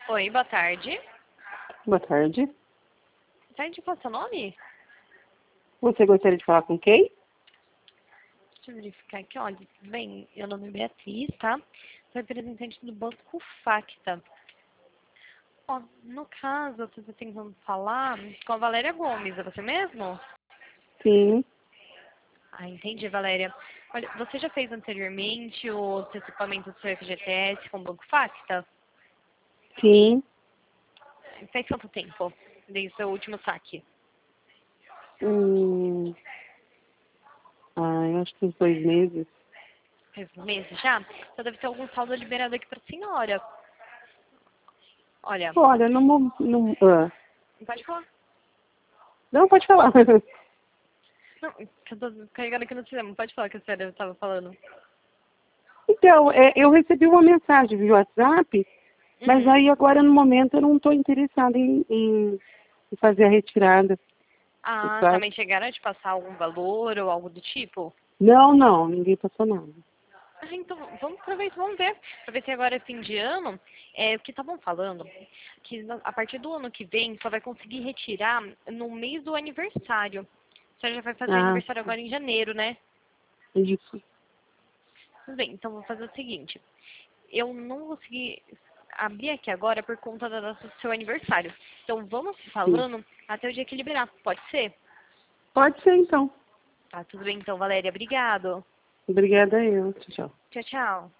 Oi, boa tarde. Boa tarde. Boa tarde, qual é o seu nome? Você gostaria de falar com quem? Deixa eu verificar aqui, olha, tudo bem? Meu nome é Beatriz, tá? Sou representante do Banco Facta. Ó, no caso, eu estou tentando falar com a Valéria Gomes, é você mesmo? Sim, Ah, entendi, Valéria. Olha, você já fez anteriormente o antecipamento do seu FGTS com o Banco Facta? sim. Faz quanto tempo desde o seu último saque? Hum, eu acho que uns 2 meses. Faz meses já? Então deve ter algum saldo liberado aqui para a senhora. Olha, Olha, pode falar. não pode falar. Não, que eu tô carregando aqui no sistema. Pode falar que a senhora estava falando. Então, eu recebi uma mensagem via WhatsApp, mas Uhum. aí agora no momento eu não estou interessada em fazer a retirada do Ah, saque. também chegaram a te passar algum valor ou algo do tipo? Não, ninguém passou nada. Ah, então vamos aproveitar, vamos ver. Pra ver se agora é fim de ano. O que estavam falando, que a partir do ano que vem só vai conseguir retirar no mês do aniversário. A senhora já vai fazer Ah, aniversário agora em janeiro, né? isso. Tudo bem, então vou fazer o seguinte. Eu não vou conseguir abrir aqui agora por conta da data do seu aniversário. Então vamos se Sim. falando até o dia que liberar. Pode ser? Pode ser então. Tá, tudo bem então, Valéria. Obrigado. Obrigada eu. Tchau, tchau. Tchau, tchau.